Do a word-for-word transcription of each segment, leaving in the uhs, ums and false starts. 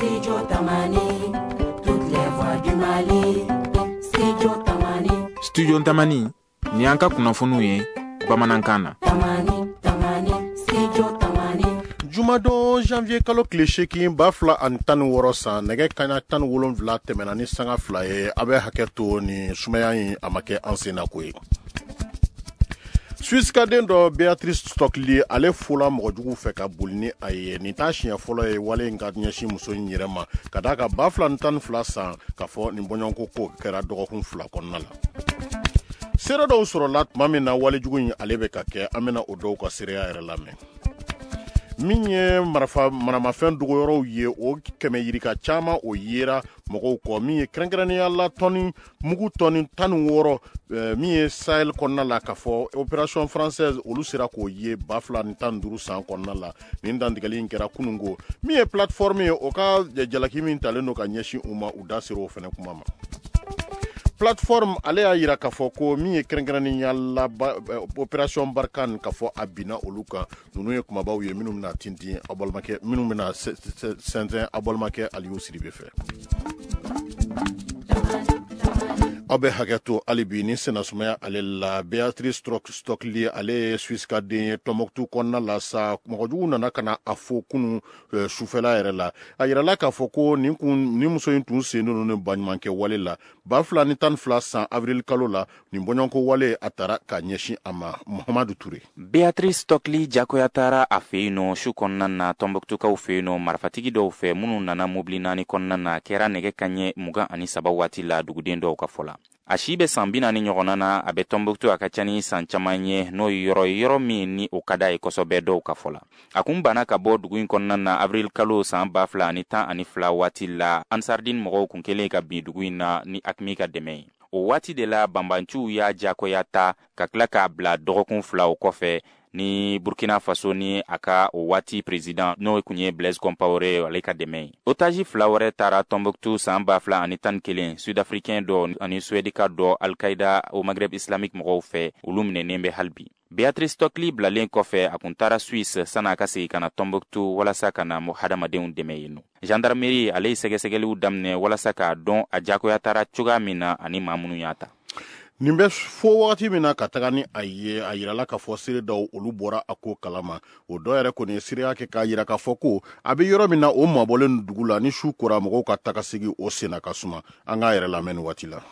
Studio Tamani, toutes les voix du Mali. Studio Tamani. Studio Tamani, ni anka kunafunu ye, Bamanankana. Tamani, Tamani, Studio Tamani. Jumado janvier kalo cliché ki bafla an tan woro san nege kanya tan wolon vla temena ni sanga fla ye abe haketo ni sumaya yi amake ansena kwe. Swiss Caden do Beatrice Stockley ale fola mojugu fe ka bulni aye ni tashiya folo e wale ngadnya shi muso nyirema kadaka bafla ntan fla san ka fo ni bonyanko ko kera dogo kun fla konnala. Sera do soro lat mamina wale jugu ni alebe ka ke amena odo ko seria erelame. Minye marafa manama fen dugo yoro ye o keme yirika chama o yera mogo ko mi krengrani alla toni mugu toni tan woro uh, mi Sahel konna la kafo opération française olu sera ko ye bafla tan duru san konna la ni ndandigali ngera kunungo mi plateforme o ka jalaki min taleno ka nyeshi uma udasiro fene kumama plateforme ale a yira kafo ko mi ye krengrani yalla opération Barkan kafo abina oluka nunu ye kuma bawo ye minum na tinti abolmake minum na sentin abolmake aliyo siribe fe abe haketo alibi ni sena sumaya ale la Beatrice Stockley ale Swiss Caden tomoktu konna la sa mojugu nana kana afo kunu uh, sufela yere la ayira la kafo ko ni kun ni muso yin senu no banmanke wale la bafla ni tan fla san avril kalo la ni bonyanko wale atara ka nyeshi ama Muhammadu Touré. Beatrice Stockley jakoyatara afeino shu konna na tomboktu ka ufeino marfatigi do fe munu nana mublina ni konna na kera nege kanye muga ani sabawati la dugudendo ka fola. Ashibe sambina ni nyogonana abe Tombouctou akachani sanchamanye no yoro yoro mi ni okada ekosobe do kafola. Akumbana ka bo dugu inkonna na avril kalo san bafla ani tan ani fla wati la ansardin mogo kunkele ka bi dugu ina ni akmi ka deme. O wati de la bambanchu ya jakoyata kaklaka bla dogokun fla o kofe ni Burkina Faso ni aka o wati president no kunye Blaise Compaoré aleka deme. Otaji flawre tara Tombouctou san bafla ani tan kelen sud-africain do ani suedika do Al-Qaeda o Maghreb islamique mogo fe ulumne nembe halbi. Beatrice Stockley blalen kofe akuntara Suisse sana kasi kana Tombouctou walasa kana mo hadamadenw deme yinu. Gendarmerie ale segesegeli damne walasa ka don a jakoyatara chuga mina ani mamunu yata. Nimbe fo wakati mina katagani aye ayirala ka fo sire daw olu bora ako kalama o do yere ko ni sire ake ka yira ka fo ko abi yoro mina o mabolen dugula ni shukura mogo ka takasigi o sena kasuma anga yere la men watila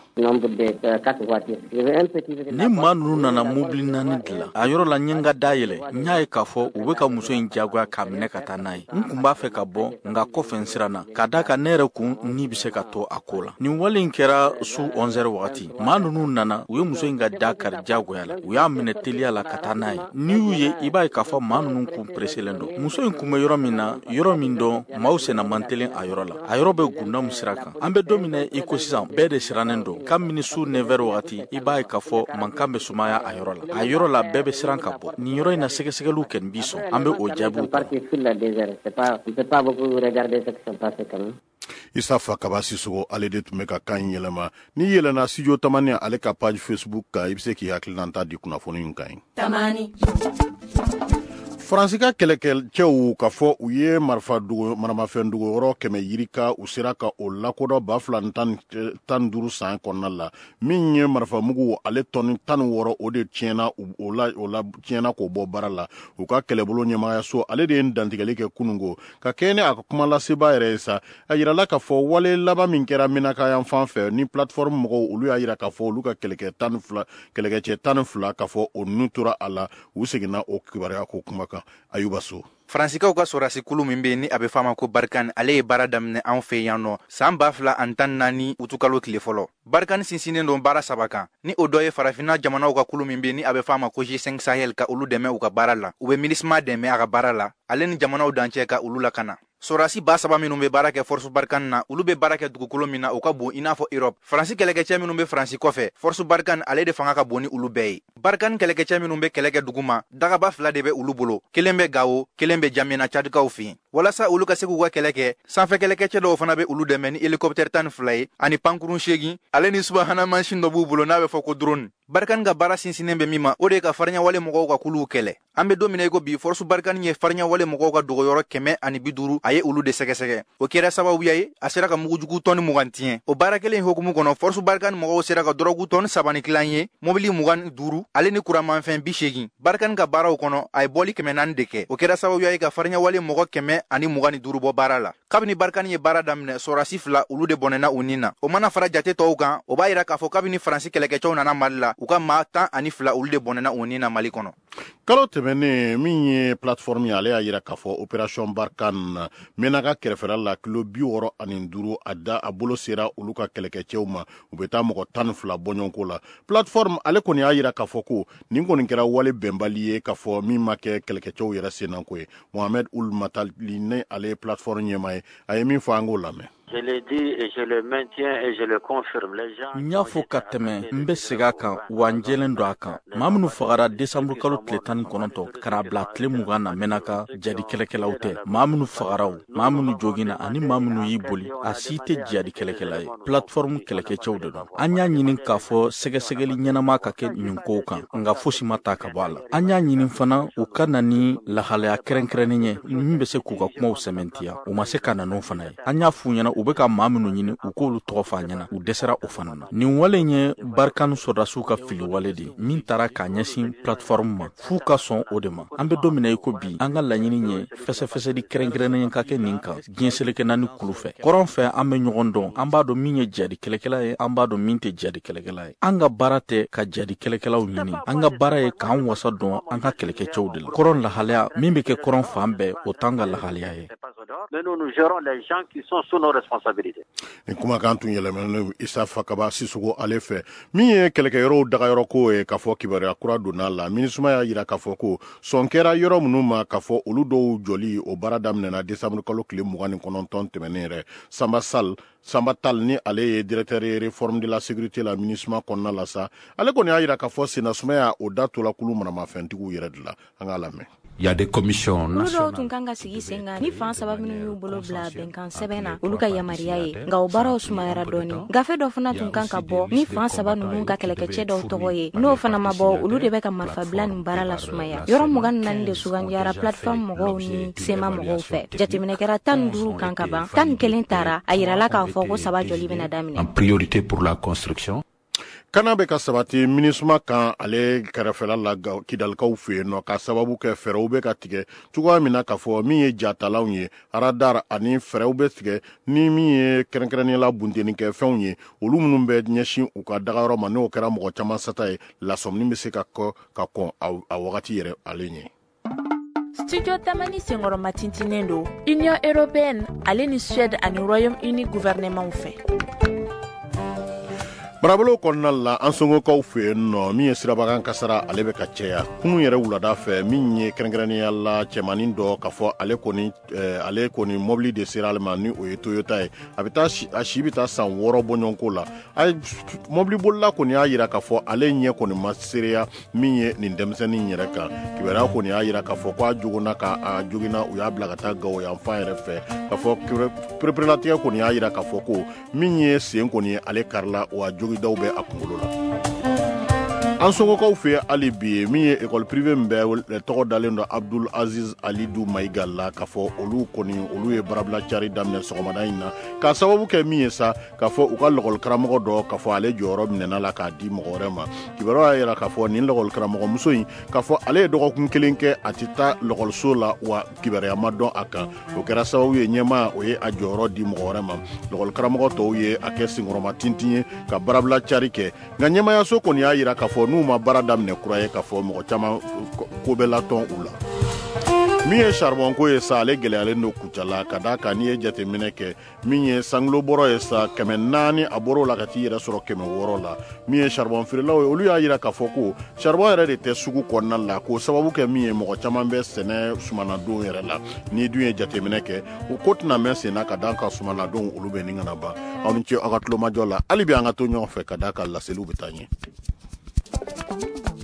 ni manu nana mobili nani dila a yoro la nyenga dayele nyaay ka fo ube ka muso in jagwa ka mine ka tanai nkumba fe ka bo nga kofen sirana kadaka nere ku ni bise ka to akola ni walin kera su onze wakati manu nana uye muso inga dakar jagoyala uya mine telia la katanai ni uye iba ikafa manu nunku preselendo muso inkume yoro mina yoro mindo mause na mantelen a yoro la a yoro be gunda musiraka ambe domine iko sisan bede siranendo kam mini su never wakati iba ikafo mankambe sumaya a yoro la a yoro la bebe siran ka bo ni yoro ina sege sege lu ken biso ambe o jabu Isafa kabasi sugo ale de tumeka kan yelema ni yelena Studio Tamani ale ka page Facebook ka ibse ki hakilanta di kuna fonu yunkai Tamani Fransika kelekel chewu ka fo uye marfa dugo marama fen dugo ro keme yirika usiraka o lakodo bafla tan tan duru san konnala minye marfa mugu ale ton tan woro o de tiena o la o la tiena ko bo barala o ka kelebolo nyema ya so ale de ndantigale ke kunungo ka kene akuma la seba eresa ayira la ka fo wale laba minkera minaka yan fanfe ni platform mugo ulu ayira ka fo luka keleke tan fla keleke che tan fla ka fo o nutura ala usegina o kibara ko kumaka Ayuba So. Fransikaw ka sorasi kulu min be ni abe fama ko Barkan ale ye bara damne an fe yanno san bafla an tan nani utukalo tile folo Barkan sinsinen don bara sabaka ni odo ye farafina jamanaw ka kulu min be ni abe fama ko G cinq Sahel ka ulu deme u ka bara la ube minisma deme aga bara la ale ni jamanaw danche ka ulu la kana sorasi ba saba minnu be baara kɛ force Barkan na ulu be baara kɛ dugukolo min na u ka bon ina fɔ Europe Faransi kɛlɛkɛcɛ minnu be Faransi kɔfɛ force Barkan ale de fanga ka bon ni ulu bɛɛ ye Barkan kɛlɛkɛcɛ minnu be kɛlɛ kɛ duguma dagaba fila de be ulu bolo kelen be Gao kelen be Jamena Tchadkaw fin walasa ulu ka se k'u ka kɛlɛ kɛ sanfɛ kɛlɛkɛcɛ dɔw fana be ulu dɛmɛ ni hélicoptère tan ni fila ye ani pankurun seegin ale ni subahana mansin dɔ b'u bolo n'a be fɔ ko drone Barkan ga baara sinsinen bɛ min ma o de ka farinya wale mɔgɔw ka kuluw kɛlɛ. An bɛ don min na i ko bi force Barkan ye farinya wale mɔgɔw ka dogoyɔrɔ kɛmɛ ani bi duuru a ye olu de sɛgɛsɛgɛ. O kɛra sababuya ye a sera ka mugujugu tɔni mugan tiɲɛ. O baara kelen hukumu kɔnɔ force Barkan mɔgɔw sera ka drogue tɔni saba ni kilan ye, mobili mugan ni duuru ale ni kuranmanfɛn bi seegin. Barkan ka baaraw kɔnɔ a ye bɔli kɛmɛ naani de kɛ. O kɛra sababuya ye ka farinya wale mɔgɔ kɛmɛ ani mugan ni duuru bɔ baara la. Kabini Barkan ye baara daminɛ sɔrasi fila olu de bɔnɛna u nin na. O mana fara jate tɔw kan o b'a yira k'a fɔ kabini Faransi kɛlɛkɛcɛw nana Mali la u ka maa tan ani fila olu de bɔnɛna u nin na Mali kɔnɔ. Kalo tɛmɛnen min ye plateforme ye ale y'a yira k'a fɔ opération Barkan mɛnna ka kɛrɛfɛla la kilo bi wɔɔrɔ ani duuru a da a bolo sera olu ka kɛlɛkɛcɛw ma u bɛ taa mɔgɔ tan ni fila bɔɲɔgɔnko la. Plateforme ale kɔni y'a yira k'a fɔ ko nin kɔni kɛra wale bɛnbali ye k'a fɔ min ma kɛ kɛlɛkɛcɛw yɛrɛ sennako ye. Mohamed Ould Matali ne ale ye plateforme ɲɛmaa ye a ye min fɔ an k'o lamɛn. Je l'ai dit et je le maintiens et je le confirme. Les gens Nya fo ka tɛmɛ n bɛ segin a kan wa n jɛlen don a kan. Maa minnu fagara décembre kalo tile tan ni kɔnɔntɔn ka n'a bila tile mugan na mɛnna ka jadi kɛlɛkɛlaw tɛ. Maa minnu fagaraw, maa minnu joginna ani maa minnu y'i boli a si tɛ jadi kɛlɛkɛla ye. Plateforme kɛlɛkɛcɛw de don. An y'a ɲini k'a fɔ sɛgɛsɛgɛli ɲɛnama ka kɛ nin kow kan nka fosi ma taa ka bɔ a la. An y'a ɲini fana u ka na ni lahalaya kɛrɛnkɛrɛnnen ye min bɛ se k'u ka kumaw sɛmɛntiya u ma se ka na n'o fana ye. An y'a f'u ɲɛna u bɛ ka maa minnu ɲini u k'olu tɔgɔ f'a ɲɛna u dɛsɛra o fana na. Nin wale ye Barkan sɔrɔdasiw ka fili wale de min taara k'a ɲɛsin plateforme ma f'u ka sɔn o de ma. An bɛ don min na i ko bi an ka laɲini ye fɛsɛfɛsɛli kɛrɛnkɛrɛnnen ka kɛ nin kan diɲɛ seleke naani kulu fɛ. Kɔrɔn fɛ an bɛ ɲɔgɔn dɔn an b'a dɔn min ye jadi kɛlɛkɛla ye an b'a dɔn min tɛ jadi kɛlɛkɛla ye. An ka baara tɛ ka jadi kɛlɛkɛlaw ɲini an ka baara ye k'an wasa dɔn an ka kɛlɛkɛcɛw de la. Kɔrɔn lahalaya min bɛ kɛ kɔrɔn fan bɛɛ o t'an ka lahalaya ye. Mais nous nous gérons les gens qui sont sous nos responsabilités. Ni kumakan tun yɛlɛmɛlen Isa Fakaba Sissogo ale fɛ min ye kɛlɛkɛyɔrɔw dagayɔrɔ ko ye k'a fɔ kibaruya kura donna la MINUSMA y'a yira k'a fɔ ko sɔn kɛra yɔrɔ minnu ma k'a fɔ olu dɔw jɔli o baara daminɛna décembre kalo tile mugan ni kɔnɔntɔn tɛmɛnen yɛrɛ. Samba Sall Samba Tal ni ale ye directeur ye réforme de la sécurité la MINUSMA kɔnɔna la sa ale kɔni y'a yira k'a fɔ Senasuma y'a o da tola kulu maramafɛntigiw yɛrɛ de la an k'a lamɛn. Il y a des commissions nationales. Tun kan ka sigi sen kan ni fan saba minnu y'u bolo bila bɛnkan sɛbɛn na olu ka yamaruya ye nka o baaraw sumayara dɔɔni. Gafe dɔ fana tun kan ka bɔ ni fan saba ninnu ka kɛlɛkɛcɛ dɔw tɔgɔ ye n'o fana ma bɔ olu de bɛ ka marifa bila nin baara la sumaya. Yɔrɔ mugan ni naani de sugandiyara plateforme mɔgɔw ni sema mɔgɔw fɛ. Jateminɛ kɛra tan ni duuru kan ka ban tan ni kelen taara a yirala k'a fɔ ko saba jɔli bɛna daminɛ. En priorité pour la construction. Kana bɛ ka sabati MINUSMA kan ale kɛrɛfɛla la Kidalikaw fɛ yen nɔ ka sababu kɛ fɛɛrɛw bɛ ka tigɛ cogoya min na k'a fɔ min ye jatalanw ye radar ani fɛɛrɛw bɛ tigɛ ni min ye kɛrɛnkɛrɛnnenya buntenikɛ fɛnw ye olu minnu bɛ ɲɛsin u ka dagayɔrɔ ma n'o kɛra mɔgɔ caman sata ye lasɔmini bɛ se ka kɔ ka kɔn a wagati yɛrɛ ale ɲɛ. Studio Tamani senkɔrɔma tintinen don Union Européenne ale ni Suède ani Royaume-Uni gouvernement fɛ. Barabolo kɔnɔna la an sɔngɔkaw fɛ yen nɔ min ye sirabakan kasara ale bɛ ka cɛya kunun yɛrɛ wulada fɛ min ye kɛrɛnkɛrɛnnenya la cɛmanin dɔ k'a fɔ ale kɔni ale kɔni mobili de sera ale ma ni o ye Toyota ye a bɛ taa a si bɛ taa san wɔɔrɔ bɔɲɔgɔnko la a mobili bolila kɔni y'a yira k'a fɔ ale ɲɛ kɔni ma seereya min ye nin denmisɛnnin yɛrɛ kan kibaruya kɔni y'a yira k'a fɔ k'a joginna k'a joginna u y'a bila ka taa Gawo yan fan yɛrɛ fɛ k'a fɔ pereperelatigɛ kɔni y'a yira k'a fɔ ko min ye sen kɔni ye ale karila wa daw bɛ a kunkolo la. An sɔngɔkaw fɛ hali bi min ye école privée min bɛ tɔgɔ dalen don Abdul Aziz Alidu Mayiga la k'a fɔ olu kɔni olu ye barabila cari daminɛ sɔgɔmada in na k'a sababu kɛ min ye sa k'a fɔ u ka lɔgɔli karamɔgɔ dɔ k'a fɔ ale jɔyɔrɔ minɛna la k'a di mɔgɔ wɛrɛ ma kibaruya y'a yira k'a fɔ nin lɔgɔli karamɔgɔ muso in k'a fɔ ale ye dɔgɔkun kelen kɛ a tɛ taa lɔgɔliso la wa kibaruya ma dɔn a kan o kɛra sababu ye ɲɛmaa o ye a jɔyɔrɔ di mɔgɔ wɛrɛ ma lɔgɔli karamɔgɔ tɔw ye a kɛ senkɔrɔma tintin ye ka barabila cari kɛ nka ɲɛmaayaso kɔni y'a yira k'a fɔ n'u ma baara daminɛ kura ye k'a fɔ mɔgɔ caman ko bɛ latɔn u la min ye charbon ko ye sa ale gɛlɛyalen don kucala ka da kan n'i ye jateminɛ kɛ min ye sangilo bɔrɔ ye sa kɛmɛ naani a bɔr'o la ka t'i yɛrɛ sɔrɔ kɛmɛ wɔɔrɔ la min ye charbon feerelaw ye olu y'a yira k'a fɔ ko charbon yɛrɛ de tɛ sugu kɔnɔna la k'o sababu kɛ min ye mɔgɔ caman bɛ sɛnɛ sumanadon yɛrɛ la n'i dun ye jateminɛ kɛ o ko tɛna mɛn sen na ka da ka sumanadon olu bɛ nin kana ban aw ni ce aw ka tulomajɔ la hali bi an ka to ɲɔgɔn fɛ ka da ka laseliw bɛ taa ɲɛ.